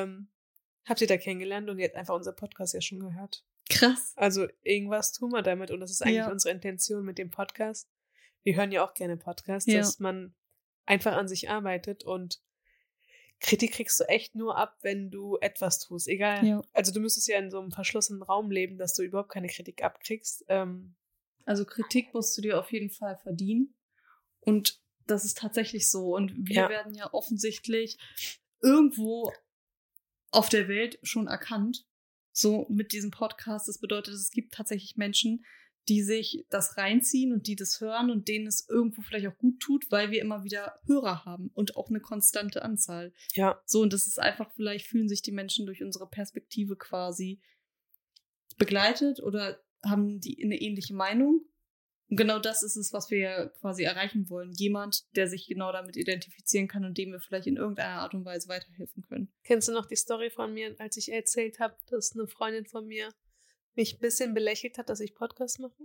hab sie da kennengelernt und die hat einfach unser Podcast ja schon gehört. Krass. Also irgendwas tun wir damit und das ist eigentlich unsere Intention mit dem Podcast. Wir hören ja auch gerne Podcasts, dass man einfach an sich arbeitet und Kritik kriegst du echt nur ab, wenn du etwas tust. Egal. Ja. Also du müsstest ja in so einem verschlossenen Raum leben, dass du überhaupt keine Kritik abkriegst. Also Kritik musst du dir auf jeden Fall verdienen. Und das ist tatsächlich so. Und wir Ja. werden ja offensichtlich irgendwo auf der Welt schon erkannt. So mit diesem Podcast. Das bedeutet, es gibt tatsächlich Menschen, die sich das reinziehen und die das hören und denen es irgendwo vielleicht auch gut tut, weil wir immer wieder Hörer haben und auch eine konstante Anzahl. Ja. So, und das ist einfach, vielleicht fühlen sich die Menschen durch unsere Perspektive quasi begleitet oder haben die eine ähnliche Meinung. Und genau das ist es, was wir ja quasi erreichen wollen. Jemand, der sich genau damit identifizieren kann und dem wir vielleicht in irgendeiner Art und Weise weiterhelfen können. Kennst du noch die Story von mir, als ich erzählt habe, dass eine Freundin von mir mich ein bisschen belächelt hat, dass ich Podcast mache?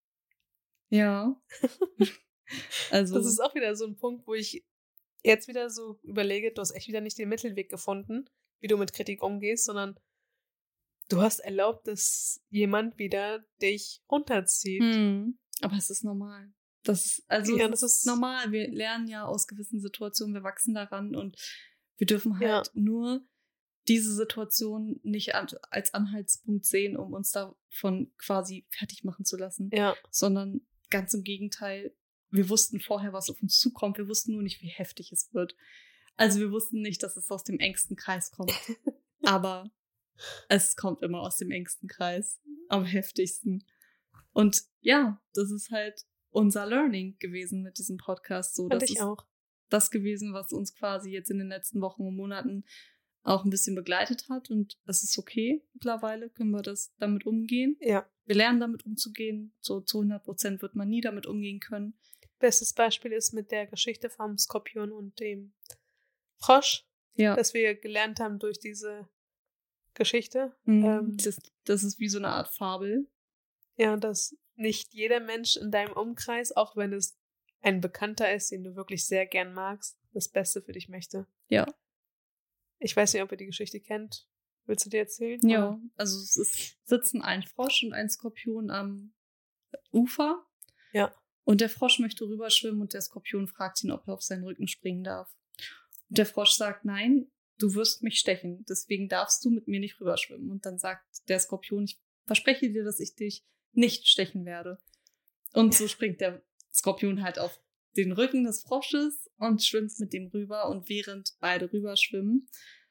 Ja. Also. Das ist auch wieder so ein Punkt, wo ich jetzt wieder so überlege, du hast echt wieder nicht den Mittelweg gefunden, wie du mit Kritik umgehst, sondern du hast erlaubt, dass jemand wieder dich runterzieht. Aber es ist normal. Das ist normal. Wir lernen ja aus gewissen Situationen, wir wachsen daran und wir dürfen halt nur diese Situation nicht als Anhaltspunkt sehen, um uns davon quasi fertig machen zu lassen. Ja. Sondern ganz im Gegenteil, wir wussten vorher, was auf uns zukommt. Wir wussten nur nicht, wie heftig es wird. Also wir wussten nicht, dass es aus dem engsten Kreis kommt. Aber es kommt immer aus dem engsten Kreis. Am heftigsten. Und ja, das ist halt unser Learning gewesen mit diesem Podcast. So, das ist auch das gewesen, was uns quasi jetzt in den letzten Wochen und Monaten auch ein bisschen begleitet hat. Und es ist okay. Mittlerweile können wir damit umgehen. Ja. Wir lernen damit umzugehen. So zu 100% wird man nie damit umgehen können. Bestes Beispiel ist mit der Geschichte vom Skorpion und dem Frosch, dass wir gelernt haben durch diese Geschichte. Das ist wie so eine Art Fabel. Ja, dass nicht jeder Mensch in deinem Umkreis, auch wenn es ein Bekannter ist, den du wirklich sehr gern magst, das Beste für dich möchte. Ja. Ich weiß nicht, ob ihr die Geschichte kennt. Willst du dir erzählen? Ja, oder? also sitzen ein Frosch und ein Skorpion am Ufer. Ja. Und der Frosch möchte rüberschwimmen und der Skorpion fragt ihn, ob er auf seinen Rücken springen darf. Und der Frosch sagt, nein, du wirst mich stechen, deswegen darfst du mit mir nicht rüberschwimmen. Und dann sagt der Skorpion, ich verspreche dir, dass ich dich nicht stechen werde. Und so springt der Skorpion halt auf den Rücken des Frosches und schwimmt mit dem rüber. Und während beide rüberschwimmen,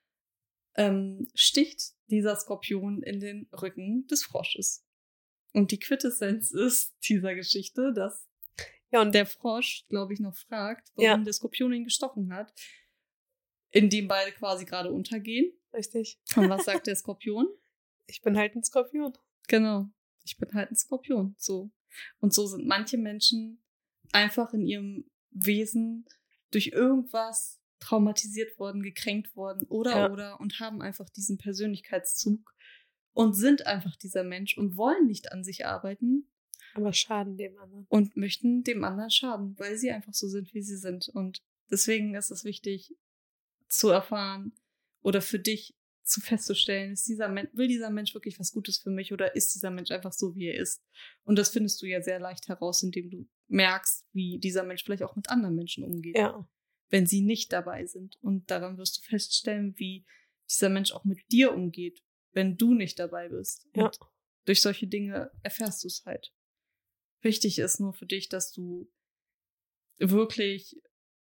sticht dieser Skorpion in den Rücken des Frosches. Und die Quintessenz ist dieser Geschichte, dass und der Frosch, glaube ich, noch fragt, warum der Skorpion ihn gestochen hat, indem beide quasi gerade untergehen. Richtig. Und was sagt der Skorpion? Ich bin halt ein Skorpion. Genau. Ich bin halt ein Skorpion. So. Und so sind manche Menschen einfach in ihrem Wesen durch irgendwas traumatisiert worden, gekränkt worden oder und haben einfach diesen Persönlichkeitszug und sind einfach dieser Mensch und wollen nicht an sich arbeiten. Aber schaden dem anderen. Und möchten dem anderen schaden, weil sie einfach so sind, wie sie sind. Und deswegen ist es wichtig zu erfahren oder für dich festzustellen, will dieser Mensch wirklich was Gutes für mich oder ist dieser Mensch einfach so, wie er ist? Und das findest du ja sehr leicht heraus, indem du merkst, wie dieser Mensch vielleicht auch mit anderen Menschen umgeht. Ja. Wenn sie nicht dabei sind. Und daran wirst du feststellen, wie dieser Mensch auch mit dir umgeht, wenn du nicht dabei bist. Ja. Und durch solche Dinge erfährst du es halt. Wichtig ist nur für dich, dass du wirklich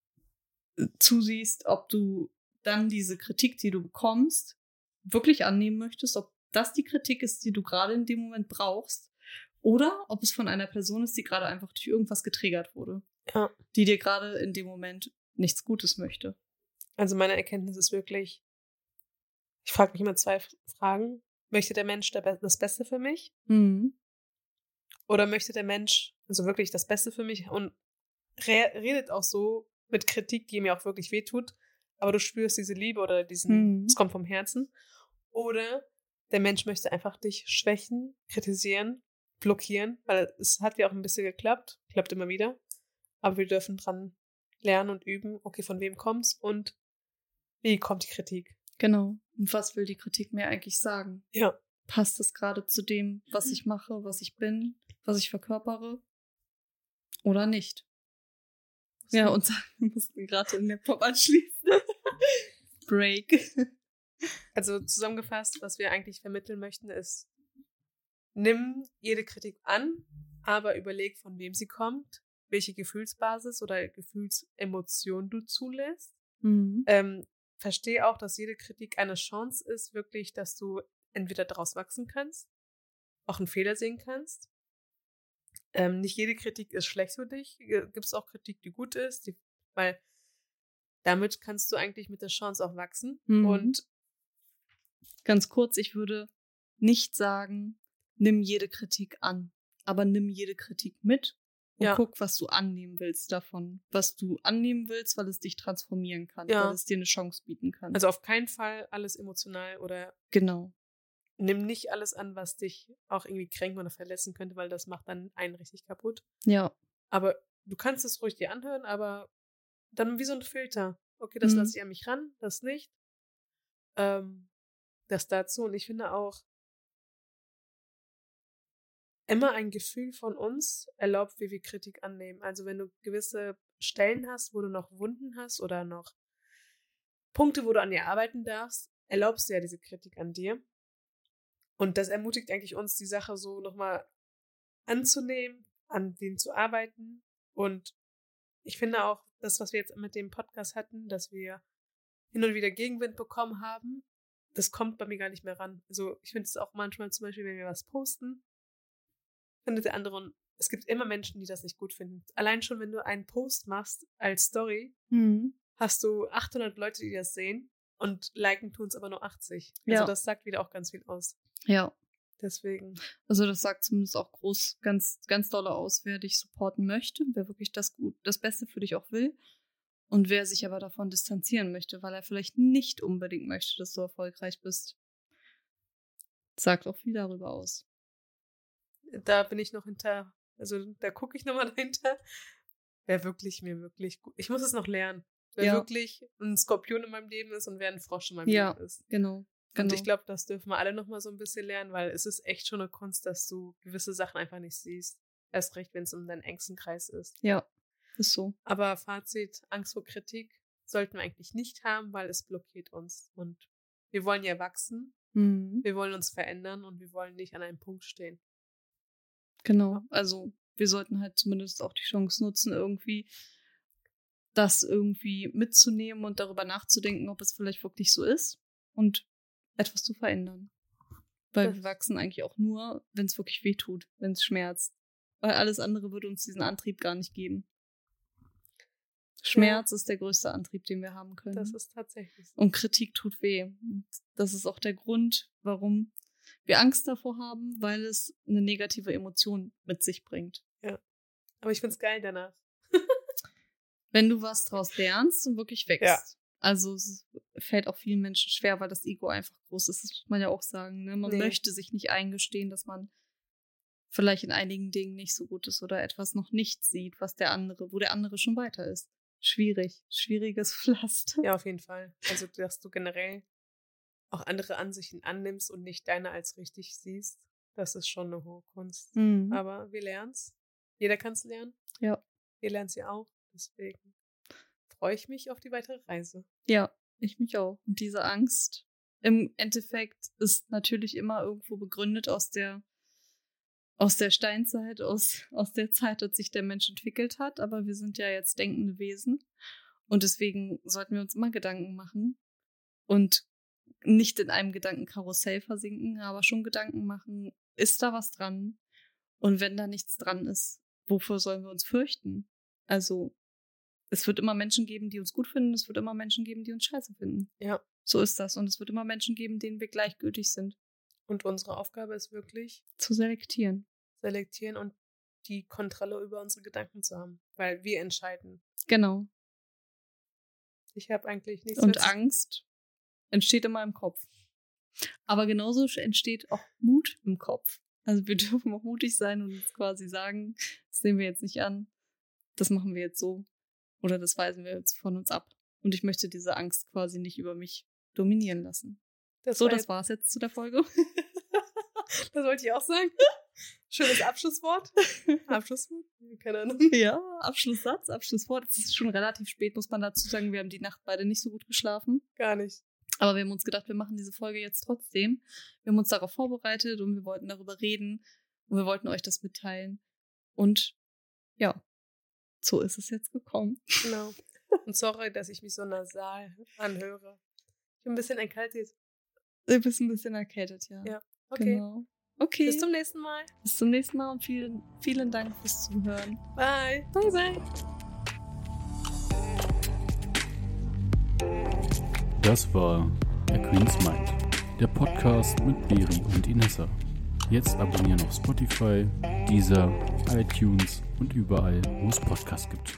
zusiehst, ob du dann diese Kritik, die du bekommst, wirklich annehmen möchtest, ob das die Kritik ist, die du gerade in dem Moment brauchst, oder ob es von einer Person ist, die gerade einfach durch irgendwas getriggert wurde. Ja. Die dir gerade in dem Moment nichts Gutes möchte. Also meine Erkenntnis ist wirklich, ich frage mich immer 2 Fragen. Möchte der Mensch das Beste für mich? Oder möchte der Mensch also wirklich das Beste für mich und redet auch so mit Kritik, die mir auch wirklich wehtut, aber du spürst diese Liebe oder es kommt vom Herzen. Oder der Mensch möchte einfach dich schwächen, kritisieren, blockieren, weil es hat ja auch ein bisschen geklappt, klappt immer wieder, aber wir dürfen dran lernen und üben, okay, von wem kommt's und wie kommt die Kritik? Genau. Und was will die Kritik mir eigentlich sagen? Ja. Passt es gerade zu dem, was ich mache, was ich bin, was ich verkörpere? Oder nicht? Ja, und wir mussten gerade den Laptop anschließen. Break. Also zusammengefasst, was wir eigentlich vermitteln möchten, ist, nimm jede Kritik an, aber überleg, von wem sie kommt. welche Gefühlsbasis oder Gefühlsemotion du zulässt. Verstehe auch, dass jede Kritik eine Chance ist, wirklich, dass du entweder daraus wachsen kannst, auch einen Fehler sehen kannst. Nicht jede Kritik ist schlecht für dich. Gibt es auch Kritik, die gut ist, weil damit kannst du eigentlich mit der Chance auch wachsen. Und ganz kurz, ich würde nicht sagen, nimm jede Kritik an, aber nimm jede Kritik mit und guck, was du annehmen willst davon. Was du annehmen willst, weil es dich transformieren kann, weil es dir eine Chance bieten kann. Also auf keinen Fall alles emotional oder genau. Nimm nicht alles an, was dich auch irgendwie kränken oder verletzen könnte, weil das macht dann einen richtig kaputt. Ja. Aber du kannst es ruhig dir anhören, aber dann wie so ein Filter. Okay, das lasse ich an mich ran, das nicht. Das dazu. Und ich finde auch, immer ein Gefühl von uns erlaubt, wie wir Kritik annehmen. Also wenn du gewisse Stellen hast, wo du noch Wunden hast oder noch Punkte, wo du an dir arbeiten darfst, erlaubst du ja diese Kritik an dir. Und das ermutigt eigentlich uns, die Sache so nochmal anzunehmen, an denen zu arbeiten. Und ich finde auch, das, was wir jetzt mit dem Podcast hatten, dass wir hin und wieder Gegenwind bekommen haben, das kommt bei mir gar nicht mehr ran. Also ich finde es auch manchmal zum Beispiel, wenn wir was posten, findet der andere, und es gibt immer Menschen, die das nicht gut finden. Allein schon, wenn du einen Post machst als Story, hast du 800 Leute, die das sehen und liken tun es aber nur 80. Also das sagt wieder auch ganz viel aus. Ja. Deswegen. Also das sagt zumindest auch ganz, ganz doll aus, wer dich supporten möchte, wer wirklich das Beste für dich auch will und wer sich aber davon distanzieren möchte, weil er vielleicht nicht unbedingt möchte, dass du erfolgreich bist. Sagt auch viel darüber aus. Da bin ich noch hinter, also da gucke ich nochmal dahinter, wer mir wirklich gut, ich muss es noch lernen, wer wirklich ein Skorpion in meinem Leben ist und wer ein Frosch in meinem Leben ist. Genau. Und ich glaube, das dürfen wir alle nochmal so ein bisschen lernen, weil es ist echt schon eine Kunst, dass du gewisse Sachen einfach nicht siehst. Erst recht, wenn es um deinen engsten Kreis ist. Ja, ist so. Aber Fazit, Angst vor Kritik sollten wir eigentlich nicht haben, weil es blockiert uns. Und wir wollen ja wachsen, wir wollen uns verändern und wir wollen nicht an einem Punkt stehen. Genau, also wir sollten halt zumindest auch die Chance nutzen, irgendwie das irgendwie mitzunehmen und darüber nachzudenken, ob es vielleicht wirklich so ist und etwas zu verändern. Weil wir wachsen eigentlich auch nur, wenn es wirklich weh tut, wenn es schmerzt. Weil alles andere würde uns diesen Antrieb gar nicht geben. Schmerz ist der größte Antrieb, den wir haben können. Das ist tatsächlich so. Und Kritik tut weh. Und das ist auch der Grund, warum wir Angst davor haben, weil es eine negative Emotion mit sich bringt. Ja. Aber ich find's geil danach. Wenn du was draus lernst und wirklich wächst. Ja. Also es fällt auch vielen Menschen schwer, weil das Ego einfach groß ist. Das muss man ja auch sagen. Ne? Man möchte sich nicht eingestehen, dass man vielleicht in einigen Dingen nicht so gut ist oder etwas noch nicht sieht, wo der andere schon weiter ist. Schwieriges Pflaster. Ja, auf jeden Fall. Also, dass du generell auch andere Ansichten annimmst und nicht deine als richtig siehst, das ist schon eine hohe Kunst. Aber wir lernen's. Jeder kann's lernen. Ja. Wir lernen es ja auch. Deswegen freue ich mich auf die weitere Reise. Ja, ich mich auch. Und diese Angst im Endeffekt ist natürlich immer irgendwo begründet aus der Steinzeit, aus der Zeit, als sich der Mensch entwickelt hat. Aber wir sind ja jetzt denkende Wesen. Und deswegen sollten wir uns immer Gedanken machen und nicht in einem Gedankenkarussell versinken, aber schon Gedanken machen, ist da was dran? Und wenn da nichts dran ist, wofür sollen wir uns fürchten? Also, es wird immer Menschen geben, die uns gut finden, es wird immer Menschen geben, die uns scheiße finden. Ja. So ist das. Und es wird immer Menschen geben, denen wir gleichgültig sind. Und unsere Aufgabe ist wirklich zu selektieren. Und die Kontrolle über unsere Gedanken zu haben. Weil wir entscheiden. Genau. Ich habe eigentlich nichts. Und Angst entsteht immer im Kopf. Aber genauso entsteht auch Mut im Kopf. Also wir dürfen auch mutig sein und uns quasi sagen, das nehmen wir jetzt nicht an, das machen wir jetzt so. Oder das weisen wir jetzt von uns ab. Und ich möchte diese Angst quasi nicht über mich dominieren lassen. Das war's jetzt zu der Folge. Das wollte ich auch sagen. Schönes Abschlusswort. Abschlusswort? Keine Ahnung. Ja, Abschlusssatz, Abschlusswort. Es ist schon relativ spät, muss man dazu sagen. Wir haben die Nacht beide nicht so gut geschlafen. Gar nicht. Aber wir haben uns gedacht, wir machen diese Folge jetzt trotzdem. Wir haben uns darauf vorbereitet und wir wollten darüber reden und wir wollten euch das mitteilen. Und ja, so ist es jetzt gekommen. Genau. Und sorry, dass ich mich so nasal anhöre. Ich bin ein bisschen erkältet. Du bist ein bisschen erkältet, ja. Ja, okay. Genau. Okay. Bis zum nächsten Mal. Bis zum nächsten Mal und vielen Dank fürs Zuhören. Bye. Bye, bye. Das war A Queen's Mind, der Podcast mit Beri und Inessa. Jetzt abonnieren auf Spotify, Deezer, iTunes und überall, wo es Podcasts gibt.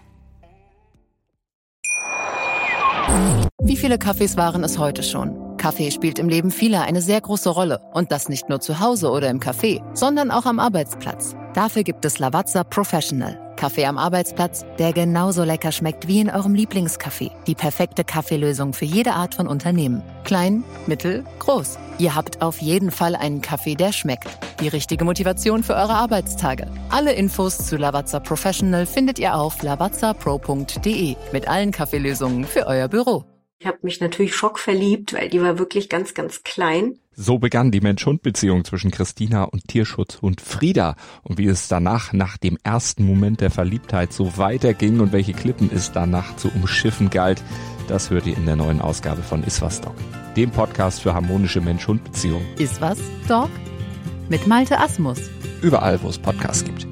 Wie viele Kaffees waren es heute schon? Kaffee spielt im Leben vieler eine sehr große Rolle. Und das nicht nur zu Hause oder im Café, sondern auch am Arbeitsplatz. Dafür gibt es Lavazza Professional. Kaffee am Arbeitsplatz, der genauso lecker schmeckt wie in eurem Lieblingscafé. Die perfekte Kaffeelösung für jede Art von Unternehmen. Klein, mittel, groß. Ihr habt auf jeden Fall einen Kaffee, der schmeckt. Die richtige Motivation für eure Arbeitstage. Alle Infos zu Lavazza Professional findet ihr auf lavazzapro.de mit allen Kaffeelösungen für euer Büro. Ich habe mich natürlich schockverliebt, weil die war wirklich ganz, ganz klein. So begann die Mensch-Hund-Beziehung zwischen Christina und Tierschutzhund Frieda. Und wie es danach, nach dem ersten Moment der Verliebtheit, so weiterging und welche Klippen es danach zu umschiffen galt, das hört ihr in der neuen Ausgabe von Iswas Dog, dem Podcast für harmonische Mensch-Hund-Beziehungen. Iswas Dog? Mit Malte Asmus. Überall, wo es Podcasts gibt.